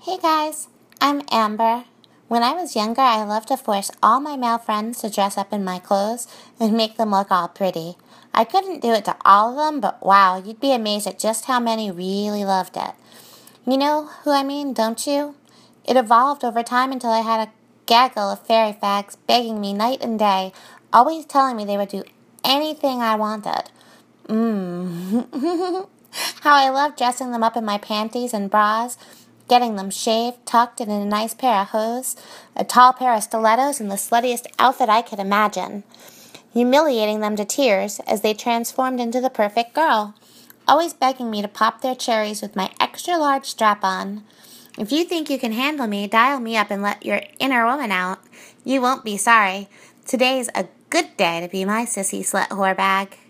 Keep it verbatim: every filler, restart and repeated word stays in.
Hey guys, I'm Amber. When I was younger, I loved to force all my male friends to dress up in my clothes and make them look all pretty. I couldn't do it to all of them, but wow, you'd be amazed at just how many really loved it. You know who I mean, don't you? It evolved over time until I had a gaggle of fairy fags begging me night and day, always telling me they would do anything I wanted. Mmm. How I loved dressing them up in my panties and bras, getting them shaved, tucked, and in a nice pair of hose, a tall pair of stilettos, and the sluttiest outfit I could imagine, humiliating them to tears as they transformed into the perfect girl, always begging me to pop their cherries with my extra-large strap-on. If you think you can handle me, dial me up and let your inner woman out. You won't be sorry. Today's a good day to be my sissy slut whore bag.